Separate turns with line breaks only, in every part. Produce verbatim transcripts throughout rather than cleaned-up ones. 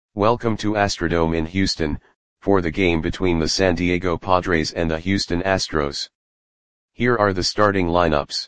Welcome to Astrodome in Houston, for the game between the San Diego Padres and the Houston Astros. Here are the starting lineups.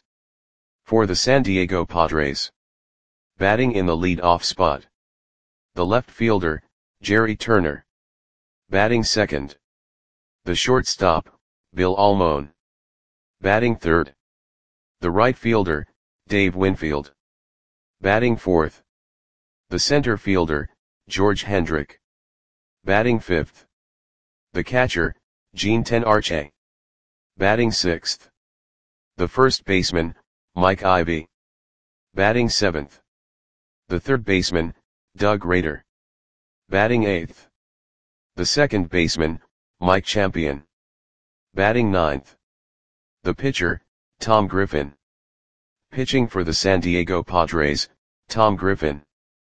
For the San Diego Padres. Batting in the lead-off spot. The left fielder, Jerry Turner. Batting second. The shortstop, Bill Almon. Batting third. The right fielder, Dave Winfield. Batting fourth. The center fielder, George Hendrick. Batting fifth. The catcher, Gene Tenarche. Batting sixth. The first baseman, Mike Ivey. Batting seventh. The third baseman, Doug Rader. Batting eighth. The second baseman, Mike Champion. Batting ninth. The pitcher, Tom Griffin. Pitching for the San Diego Padres, Tom Griffin.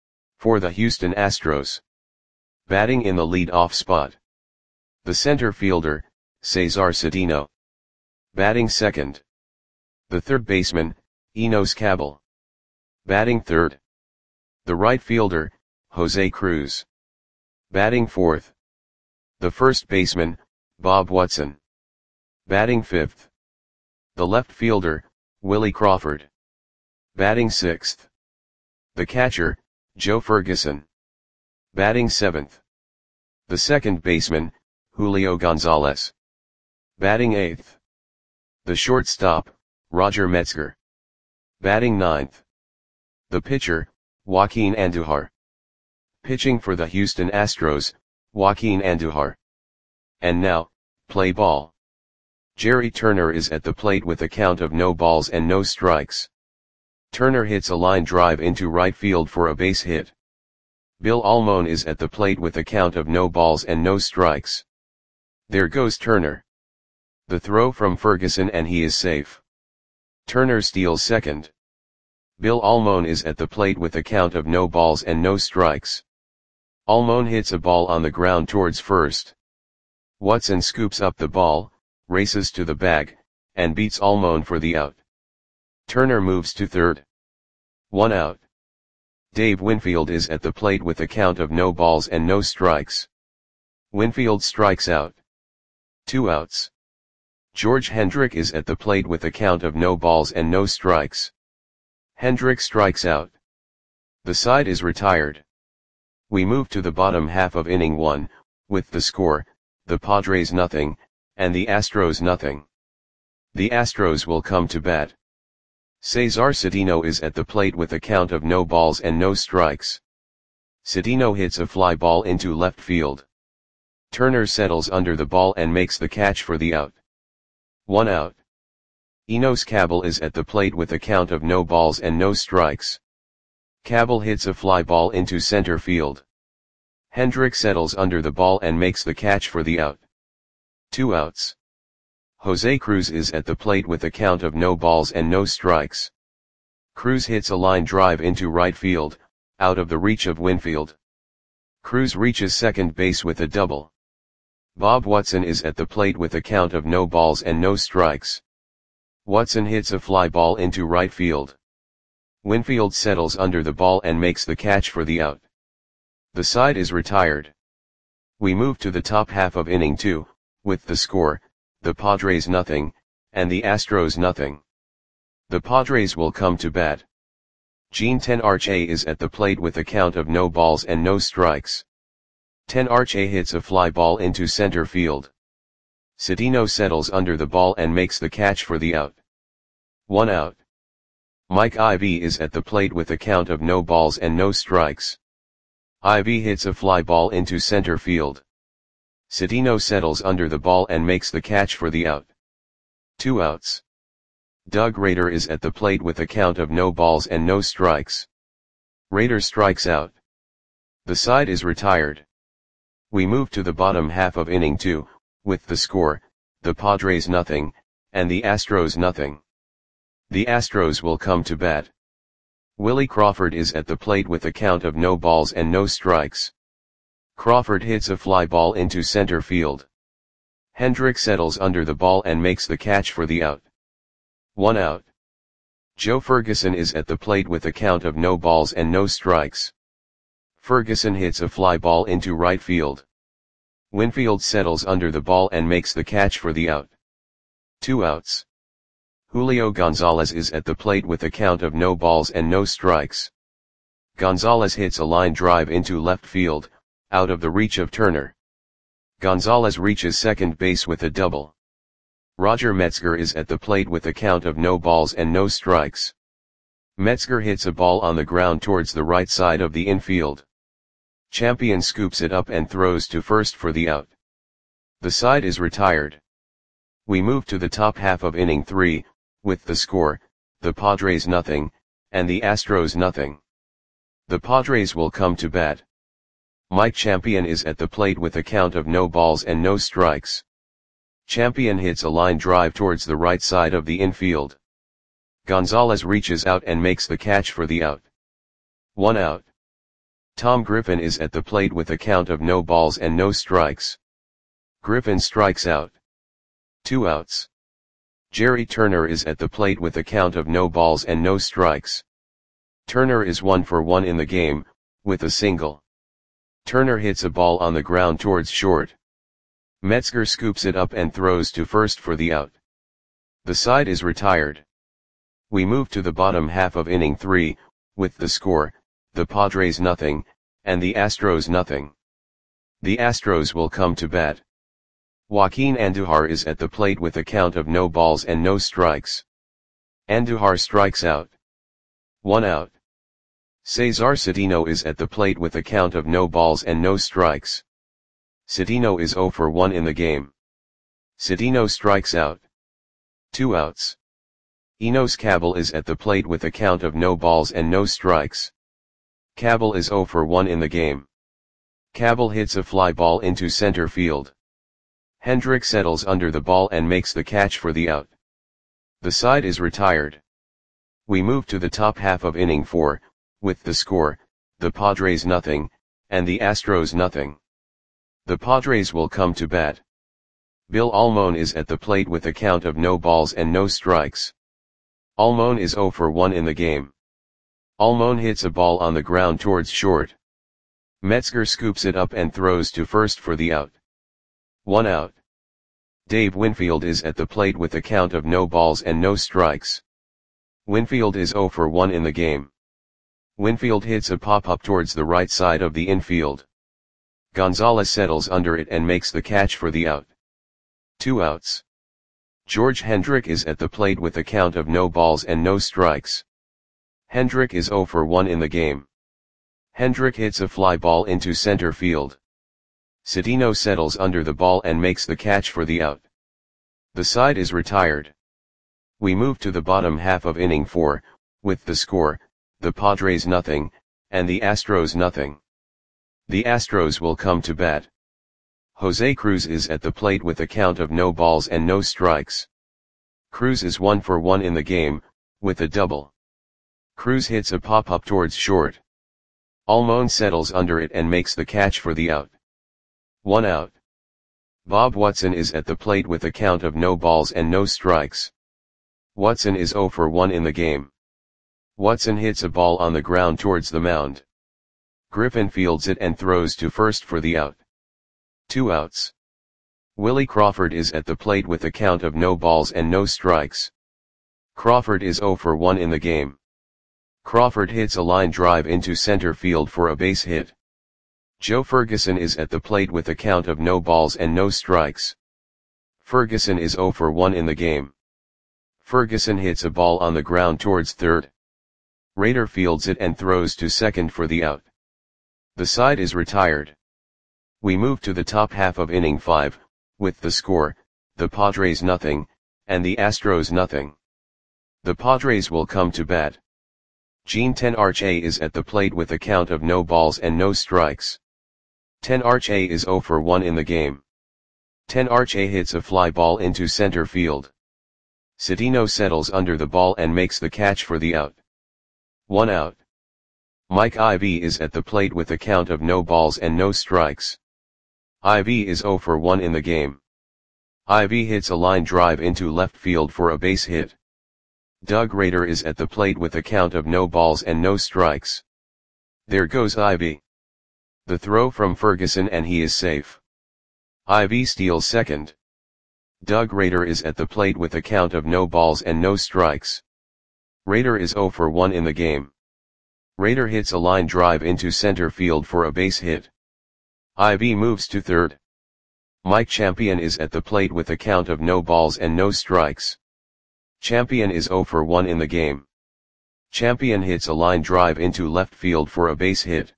For the Houston Astros. Batting in the lead-off spot. The center fielder, Cesar Cedeno. Batting second. The third baseman, Enos Cabell. Batting third. The right fielder, Jose Cruz. Batting fourth. The first baseman, Bob Watson. Batting fifth. The left fielder, Willie Crawford. Batting sixth. The catcher, Joe Ferguson. Batting seventh. The second baseman, Julio Gonzalez. Batting eighth. The shortstop, Roger Metzger. Batting ninth. The pitcher, Joaquin Andujar. Pitching for the Houston Astros, Joaquin Andujar. And now, play ball. Jerry Turner is at the plate with a count of no balls and no strikes. Turner hits a line drive into right field for a base hit. Bill Almon is at the plate with a count of no balls and no strikes. There goes Turner. The throw from Ferguson and he is safe. Turner steals second. Bill Almon is at the plate with a count of no balls and no strikes. Almon hits a ball on the ground towards first. Watson scoops up the ball, races to the bag, and beats Almon for the out. Turner moves to third. One out. Dave Winfield is at the plate with a count of no balls and no strikes. Winfield strikes out. Two outs. George Hendrick is at the plate with a count of no balls and no strikes. Hendrick strikes out. The side is retired. We move to the bottom half of inning one, with the score, the Padres nothing, and the Astros nothing. The Astros will come to bat. Cesar Cedeno is at the plate with a count of no balls and no strikes. Cedeno hits a fly ball into left field. Turner settles under the ball and makes the catch for the out. One out. Enos Cabell is at the plate with a count of no balls and no strikes. Cabell hits a fly ball into center field. Hendrick settles under the ball and makes the catch for the out. Two outs. Jose Cruz is at the plate with a count of no balls and no strikes. Cruz hits a line drive into right field, out of the reach of Winfield. Cruz reaches second base with a double. Bob Watson is at the plate with a count of no balls and no strikes. Watson hits a fly ball into right field. Winfield settles under the ball and makes the catch for the out. The side is retired. We move to the top half of inning two, with the score, the Padres nothing, and the Astros nothing. The Padres will come to bat. Gene Tenarche is at the plate with a count of no balls and no strikes. Tenarche hits a fly ball into center field. Cedeno settles under the ball and makes the catch for the out. One out. Mike Ivey is at the plate with a count of no balls and no strikes. Ivey hits a fly ball into center field. Cedeno settles under the ball and makes the catch for the out. Two outs. Doug Rader is at the plate with a count of no balls and no strikes. Rader strikes out. The side is retired. We move to the bottom half of inning two, with the score, the Padres nothing, and the Astros nothing. The Astros will come to bat. Willie Crawford is at the plate with a count of no balls and no strikes. Crawford hits a fly ball into center field. Hendrick settles under the ball and makes the catch for the out. One out. Joe Ferguson is at the plate with a count of no balls and no strikes. Ferguson hits a fly ball into right field. Winfield settles under the ball and makes the catch for the out. Two outs. Julio Gonzalez is at the plate with a count of no balls and no strikes. Gonzalez hits a line drive into left field, out of the reach of Turner. Gonzalez reaches second base with a double. Roger Metzger is at the plate with a count of no balls and no strikes. Metzger hits a ball on the ground towards the right side of the infield. Champion scoops it up and throws to first for the out. The side is retired. We move to the top half of inning three, with the score, the Padres nothing, and the Astros nothing. The Padres will come to bat. Mike Champion is at the plate with a count of no balls and no strikes. Champion hits a line drive towards the right side of the infield. Gonzalez reaches out and makes the catch for the out. One out. Tom Griffin is at the plate with a count of no balls and no strikes. Griffin strikes out. Two outs. Jerry Turner is at the plate with a count of no balls and no strikes. Turner is one for one in the game, with a single. Turner hits a ball on the ground towards short. Metzger scoops it up and throws to first for the out. The side is retired. We move to the bottom half of inning three, with the score, the Padres nothing, and the Astros nothing. The Astros will come to bat. Joaquin Andujar is at the plate with a count of no balls and no strikes. Andujar strikes out. One out. Cesar Cedeno is at the plate with a count of no balls and no strikes. Cedeno is zero for one in the game. Cedeno strikes out. Two outs. Enos Cabell is at the plate with a count of no balls and no strikes. Cabell is zero for one in the game. Cabell hits a fly ball into center field. Hendrick settles under the ball and makes the catch for the out. The side is retired. We move to the top half of inning four, with the score, the Padres nothing, and the Astros nothing. The Padres will come to bat. Bill Almon is at the plate with a count of no balls and no strikes. Almon is zero for one in the game. Almon hits a ball on the ground towards short. Metzger scoops it up and throws to first for the out. One out. Dave Winfield is at the plate with a count of no balls and no strikes. Winfield is zero for one in the game. Winfield hits a pop-up towards the right side of the infield. Gonzalez settles under it and makes the catch for the out. Two outs. George Hendrick is at the plate with a count of no balls and no strikes. Hendrick is zero for one in the game. Hendrick hits a fly ball into center field. Cedeno settles under the ball and makes the catch for the out. The side is retired. We move to the bottom half of inning four, with the score, the Padres nothing, and the Astros nothing. The Astros will come to bat. Jose Cruz is at the plate with a count of no balls and no strikes. Cruz is one for one in the game, with a double. Cruz hits a pop-up towards short. Almon settles under it and makes the catch for the out. One out. Bob Watson is at the plate with a count of no balls and no strikes. Watson is zero for one in the game. Watson hits a ball on the ground towards the mound. Griffin fields it and throws to first for the out. Two outs. Willie Crawford is at the plate with a count of no balls and no strikes. Crawford is zero for one in the game. Crawford hits a line drive into center field for a base hit. Joe Ferguson is at the plate with a count of no balls and no strikes. Ferguson is zero for one in the game. Ferguson hits a ball on the ground towards third. Rader fields it and throws to second for the out. The side is retired. We move to the top half of inning five, with the score, the Padres nothing, and the Astros nothing. The Padres will come to bat. Gene Tenarche is at the plate with a count of no balls and no strikes. Tenarche is zero for one in the game. Tenarche hits a fly ball into center field. Cedeno settles under the ball and makes the catch for the out. One out. Mike Ivy is at the plate with a count of no balls and no strikes. Ivy is zero for one in the game. Ivy hits a line drive into left field for a base hit. Doug Rader is at the plate with a count of no balls and no strikes. There goes Ivy. The throw from Ferguson and he is safe. Ivy steals second. Doug Rader is at the plate with a count of no balls and no strikes. Rader is zero for one in the game. Rader hits a line drive into center field for a base hit. Ivy moves to third. Mike Champion is at the plate with a count of no balls and no strikes. Champion is zero for one in the game. Champion hits a line drive into left field for a base hit.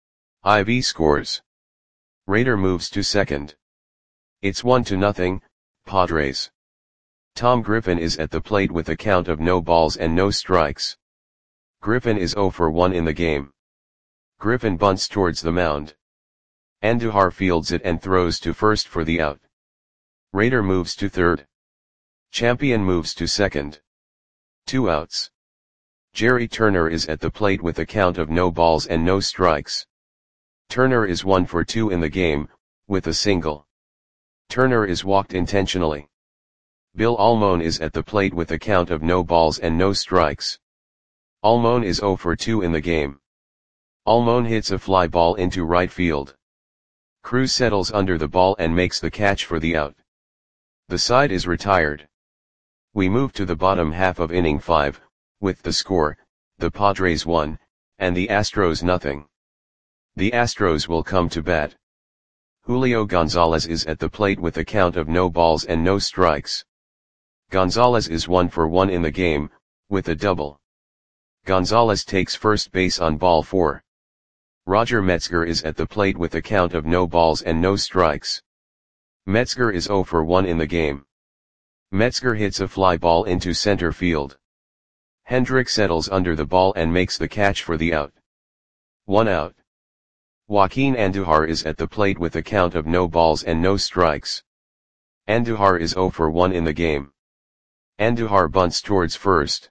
Ivy scores. Rader moves to second. It's one to nothing, Padres. Tom Griffin is at the plate with a count of no balls and no strikes. Griffin is zero for one in the game. Griffin bunts towards the mound. Andujar fields it and throws to first for the out. Rader moves to third. Champion moves to second. Two outs. Jerry Turner is at the plate with a count of no balls and no strikes. Turner is one for two in the game, with a single. Turner is walked intentionally. Bill Almon is at the plate with a count of no balls and no strikes. Almon is zero for two in the game. Almon hits a fly ball into right field. Cruz settles under the ball and makes the catch for the out. The side is retired. We move to the bottom half of inning five, with the score, the Padres one, and the Astros nothing. The Astros will come to bat. Julio Gonzalez is at the plate with a count of no balls and no strikes. Gonzalez is one for one in the game, with a double. Gonzalez takes first base on ball four. Roger Metzger is at the plate with a count of no balls and no strikes. Metzger is zero for one in the game. Metzger hits a fly ball into center field. Hendrick settles under the ball and makes the catch for the out. One out. Joaquin Andujar is at the plate with a count of no balls and no strikes. Andujar is zero for one in the game. Andujar bunts towards first.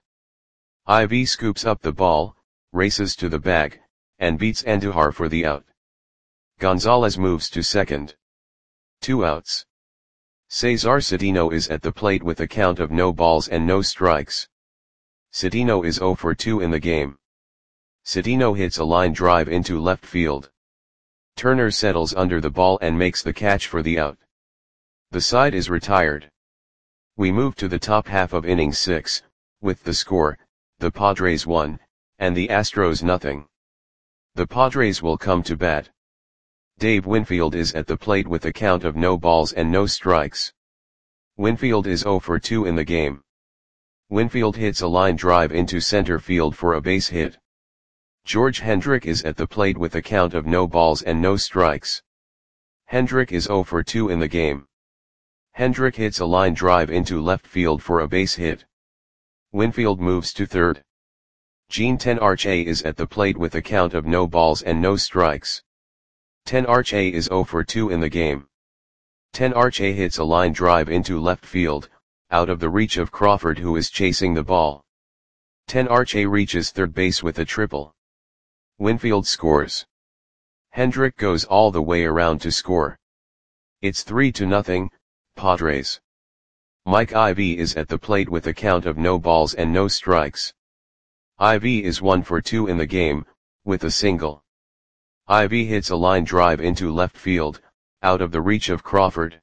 Ivy scoops up the ball, races to the bag, and beats Andujar for the out. Gonzalez moves to second. Two outs. Cesar Cedeno is at the plate with a count of no balls and no strikes. Cedeno is zero for two in the game. Cedeno hits a line drive into left field. Turner settles under the ball and makes the catch for the out. The side is retired. We move to the top half of inning six, with the score, the Padres one, and the Astros nothing. The Padres will come to bat. Dave Winfield is at the plate with a count of no balls and no strikes. Winfield is zero for two in the game. Winfield hits a line drive into center field for a base hit. George Hendrick is at the plate with a count of no balls and no strikes. Hendrick is zero for two in the game. Hendrick hits a line drive into left field for a base hit. Winfield moves to third. Gene Tenarche is at the plate with a count of no balls and no strikes. Tenarche is zero for two in the game. Tenarche hits a line drive into left field, out of the reach of Crawford who is chasing the ball. Tenarche reaches third base with a triple. Winfield scores. Hendrick goes all the way around to score. It's three to nothing, Padres. Mike Ivy is at the plate with a count of no balls and no strikes. Ivy is one for two in the game, with a single. Ivy hits a line drive into left field, out of the reach of Crawford.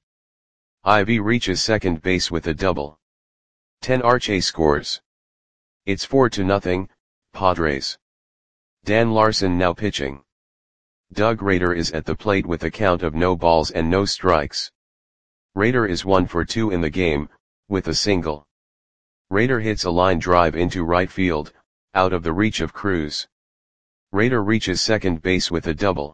Ivy reaches second base with a double. Tenarche scores. It's four to nothing, Padres. Dan Larson now pitching. Doug Rader is at the plate with a count of no balls and no strikes. Rader is one for two in the game, with a single. Rader hits a line drive into right field, out of the reach of Cruz. Rader reaches second base with a double.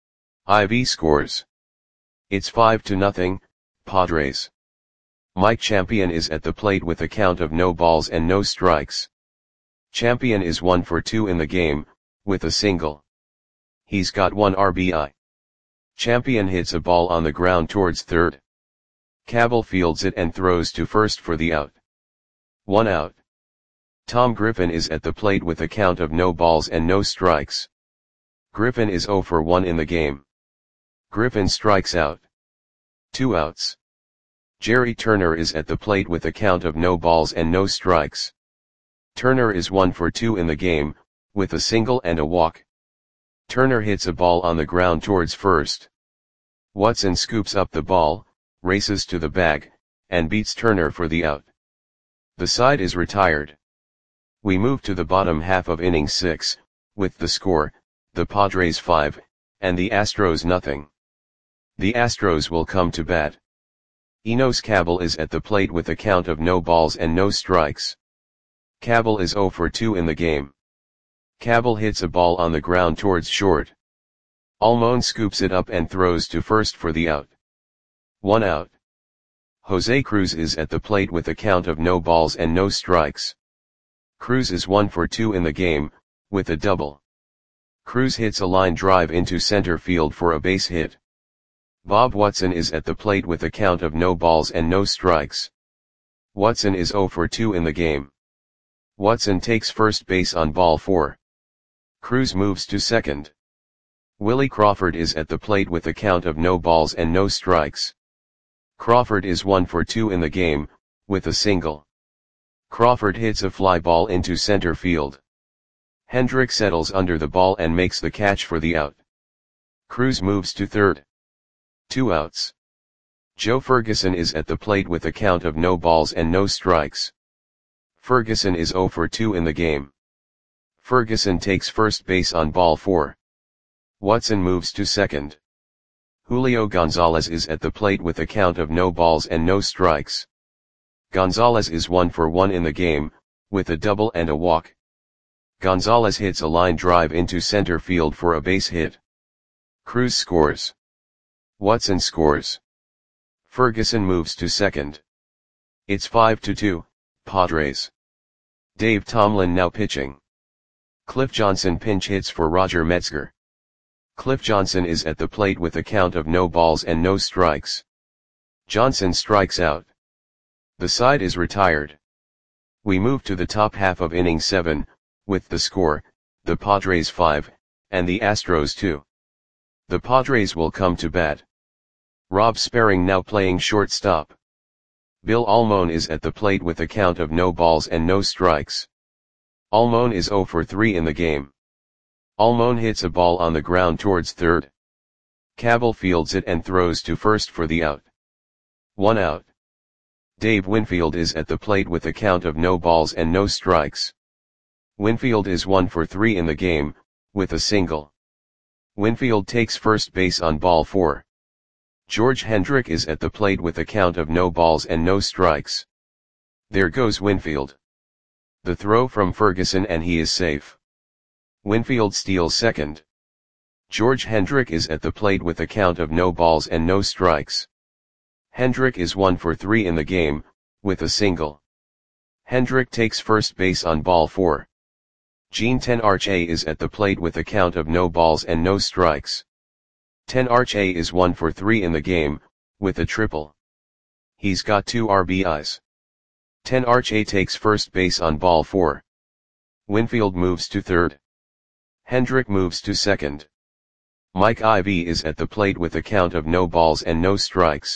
Ivy scores. It's five to nothing, Padres. Mike Champion is at the plate with a count of no balls and no strikes. Champion is one for two in the game, with a single. He's got one R B I. Champion hits a ball on the ground towards third. Cabell fields it and throws to first for the out. One out. Tom Griffin is at the plate with a count of no balls and no strikes. Griffin is zero for one in the game. Griffin strikes out. Two outs. Jerry Turner is at the plate with a count of no balls and no strikes. Turner is one for two in the game, with a single and a walk. Turner hits a ball on the ground towards first. Watson scoops up the ball, races to the bag, and beats Turner for the out. The side is retired. We move to the bottom half of inning six, with the score, the Padres five, and the Astros nothing. The Astros will come to bat. Enos Cabell is at the plate with a count of no balls and no strikes. Cabell is zero for two in the game. Cabell hits a ball on the ground towards short. Almon scoops it up and throws to first for the out. One out. Jose Cruz is at the plate with a count of no balls and no strikes. Cruz is one for two in the game, with a double. Cruz hits a line drive into center field for a base hit. Bob Watson is at the plate with a count of no balls and no strikes. Watson is zero for two in the game. Watson takes first base on ball four. Cruz moves to second. Willie Crawford is at the plate with a count of no balls and no strikes. Crawford is one for two in the game, with a single. Crawford hits a fly ball into center field. Hendrick settles under the ball and makes the catch for the out. Cruz moves to third. Two outs. Joe Ferguson is at the plate with a count of no balls and no strikes. Ferguson is zero for two in the game. Ferguson takes first base on ball four. Watson moves to second. Julio Gonzalez is at the plate with a count of no balls and no strikes. Gonzalez is one for one in the game, with a double and a walk. Gonzalez hits a line drive into center field for a base hit. Cruz scores. Watson scores. Ferguson moves to second. It's five to two, Padres. Dave Tomlin now pitching. Cliff Johnson pinch hits for Roger Metzger. Cliff Johnson is at the plate with a count of no balls and no strikes. Johnson strikes out. The side is retired. We move to the top half of inning seven, with the score, the Padres five, and the Astros two. The Padres will come to bat. Rob Sparring now playing shortstop. Bill Almon is at the plate with a count of no balls and no strikes. Almon is zero for three in the game. Almon hits a ball on the ground towards third. Cabell fields it and throws to first for the out. One out. Dave Winfield is at the plate with a count of no balls and no strikes. Winfield is one for three in the game, with a single. Winfield takes first base on ball four. George Hendrick is at the plate with a count of no balls and no strikes. There goes Winfield. The throw from Ferguson and he is safe. Winfield steals second. George Hendrick is at the plate with a count of no balls and no strikes. Hendrick is one for three in the game, with a single. Hendrick takes first base on ball four. Gene Tenarche is at the plate with a count of no balls and no strikes. Tenarche is one for three in the game, with a triple. He's got two R B Is. Tenarche takes first base on ball four. Winfield moves to third. Hendrick moves to second. Mike Ivy is at the plate with a count of no balls and no strikes.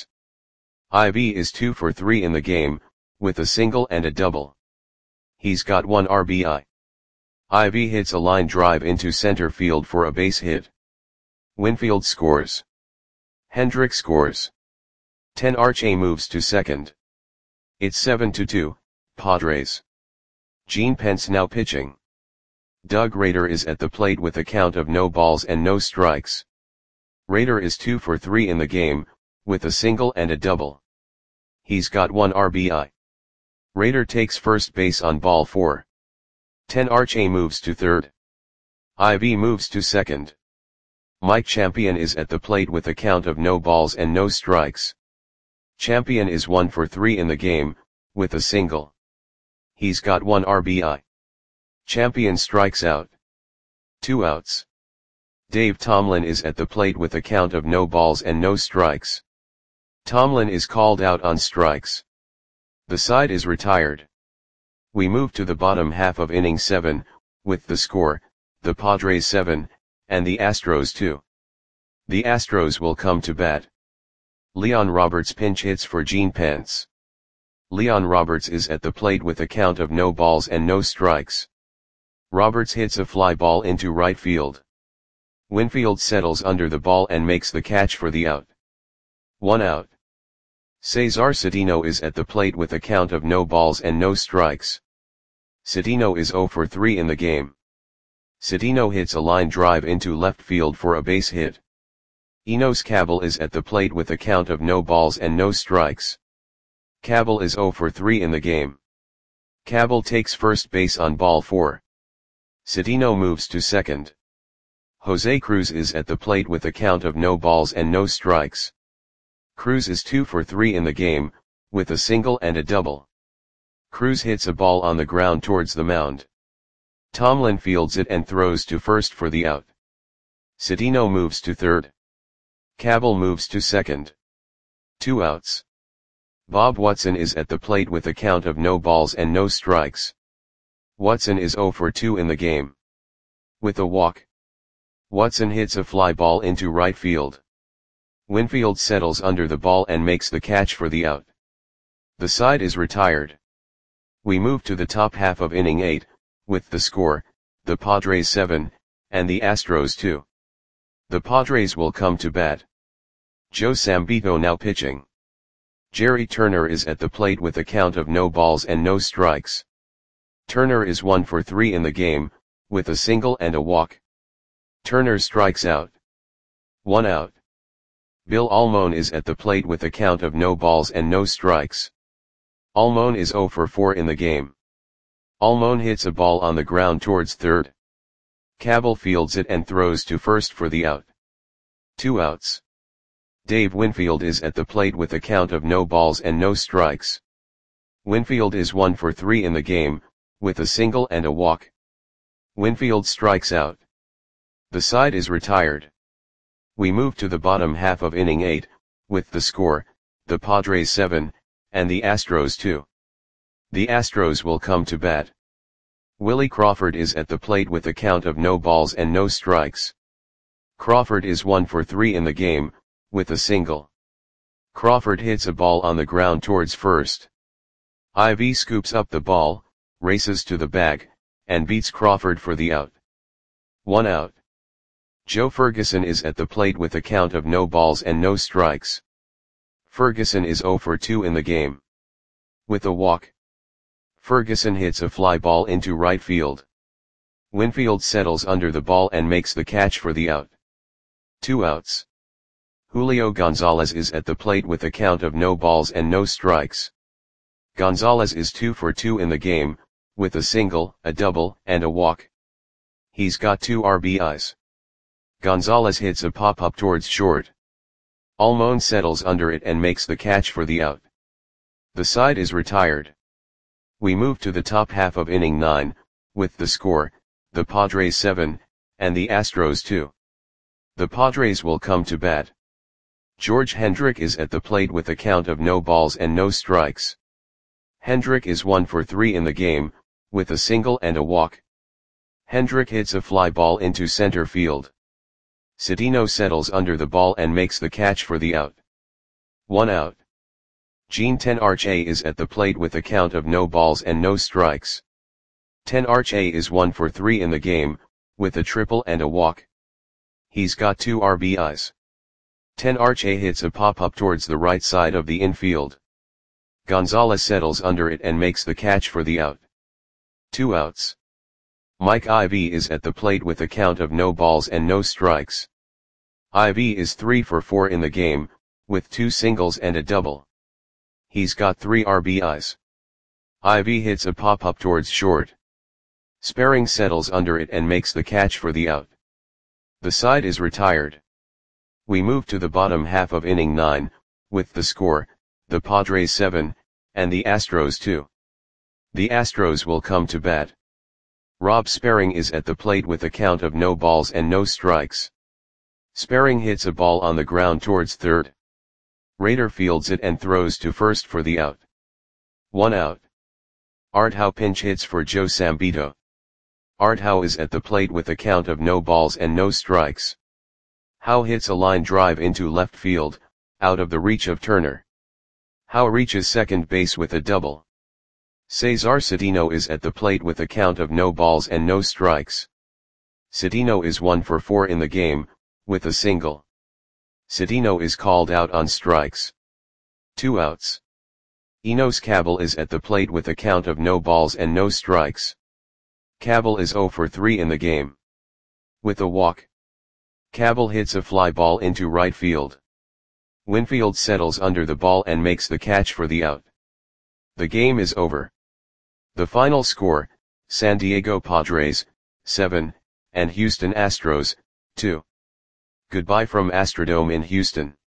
Ivy is two for three in the game, with a single and a double. He's got one R B I. Ivy hits a line drive into center field for a base hit. Winfield scores. Hendrick scores. Tenarche moves to second. It's seven to two, Padres. Gene Pence now pitching. Doug Rader is at the plate with a count of no balls and no strikes. Rader is two for three in the game, with a single and a double. He's got one R B I. Rader takes first base on ball four. Tenarche moves to third. Ivy moves to second. Mike Champion is at the plate with a count of no balls and no strikes. Champion is one for three in the game, with a single. He's got one R B I. Champion strikes out. Two outs. Dave Tomlin is at the plate with a count of no balls and no strikes. Tomlin is called out on strikes. The side is retired. We move to the bottom half of inning seven, with the score, the Padres seven, and the Astros two. The Astros will come to bat. Leon Roberts pinch hits for Gene Pence. Leon Roberts is at the plate with a count of no balls and no strikes. Roberts hits a fly ball into right field. Winfield settles under the ball and makes the catch for the out. One out. Cesar Cedeno is at the plate with a count of no balls and no strikes. Cedeno is zero for three in the game. Cedeno hits a line drive into left field for a base hit. Enos Cabell is at the plate with a count of no balls and no strikes. Cabell is zero for three in the game. Cabell takes first base on ball four. Cedeno moves to second. Jose Cruz is at the plate with a count of no balls and no strikes. Cruz is two for three in the game, with a single and a double. Cruz hits a ball on the ground towards the mound. Tomlin fields it and throws to first for the out. Cedeno moves to third. Cabell moves to second. Two outs. Bob Watson is at the plate with a count of no balls and no strikes. Watson is zero for two in the game. With a walk, Watson hits a fly ball into right field. Winfield settles under the ball and makes the catch for the out. The side is retired. We move to the top half of inning eight, with the score, the Padres seven, and the Astros two. The Padres will come to bat. Joe Sambito now pitching. Jerry Turner is at the plate with a count of no balls and no strikes. Turner is one for three in the game, with a single and a walk. Turner strikes out. One out. Bill Almon is at the plate with a count of no balls and no strikes. Almon is zero for four in the game. Almon hits a ball on the ground towards third. Cabell fields it and throws to first for the out. Two outs. Dave Winfield is at the plate with a count of no balls and no strikes. Winfield is one for three in the game, with a single and a walk. Winfield strikes out. The side is retired. We move to the bottom half of inning eight, with the score, the Padres seven, and the Astros two. The Astros will come to bat. Willie Crawford is at the plate with a count of no balls and no strikes. Crawford is one for three in the game, with a single. Crawford hits a ball on the ground towards first. Ivy scoops up the ball, races to the bag, and beats Crawford for the out. One out. Joe Ferguson is at the plate with a count of no balls and no strikes. Ferguson is zero for two in the game. With a walk, Ferguson hits a fly ball into right field. Winfield settles under the ball and makes the catch for the out. Two outs. Julio Gonzalez is at the plate with a count of no balls and no strikes. Gonzalez is two for two in the game, with a single, a double, and a walk. He's got two R B Is. Gonzalez hits a pop-up towards short. Almon settles under it and makes the catch for the out. The side is retired. We move to the top half of inning nine, with the score, the Padres seven, and the Astros two. The Padres will come to bat. George Hendrick is at the plate with a count of no balls and no strikes. Hendrick is one for three in the game, with a single and a walk. Hendrick hits a fly ball into center field. Cedeno settles under the ball and makes the catch for the out. One out. Gene Tenarche is at the plate with a count of no balls and no strikes. Tenarche is one for three in the game, with a triple and a walk. He's got two R B Is. Tenarche hits a pop-up towards the right side of the infield. Gonzalez settles under it and makes the catch for the out. Two outs. Mike Ivy is at the plate with a count of no balls and no strikes. Ivy is three for four in the game, with two singles and a double. He's got three R B Is. Ivy hits a pop-up towards short. Sparring settles under it and makes the catch for the out. The side is retired. We move to the bottom half of inning nine, with the score, the Padres seven, and the Astros two. The Astros will come to bat. Rob Sparring is at the plate with a count of no balls and no strikes. Sparring hits a ball on the ground towards third. Rader fields it and throws to first for the out. One out. Art Howe pinch hits for Joe Sambito. Art Howe is at the plate with a count of no balls and no strikes. Howe hits a line drive into left field, out of the reach of Turner. Howe reaches second base with a double. Cesar Cedeno is at the plate with a count of no balls and no strikes. Cedeno is one for four in the game, with a single. Cedeno is called out on strikes. Two outs. Enos Cabell is at the plate with a count of no balls and no strikes. Cabell is zero for three in the game. With a walk. Cabell hits a fly ball into right field. Winfield settles under the ball and makes the catch for the out. The game is over. The final score, San Diego Padres, seven, and Houston Astros, two. Goodbye from Astrodome in Houston.